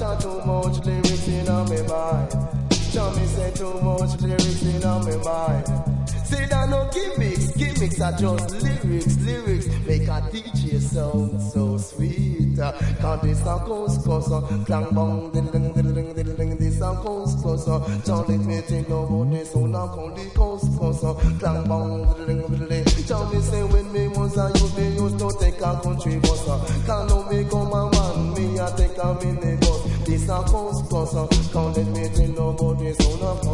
chat too much lyrics in on my mind. Tell me say too much lyrics in on my mind. Say that no gimmicks are just lyrics. Make a DJ sound so sweet. Cause this sound goes closer, clang bong, diddling, this sound goes closer. Don't let me think about this, so now come the goes closer, clang bong, diddling. Tell me say when me was a youth, me used to take a country bus. Can't no me come a man, me a take a minibus. This sound goes closer, can't let me think about this, so now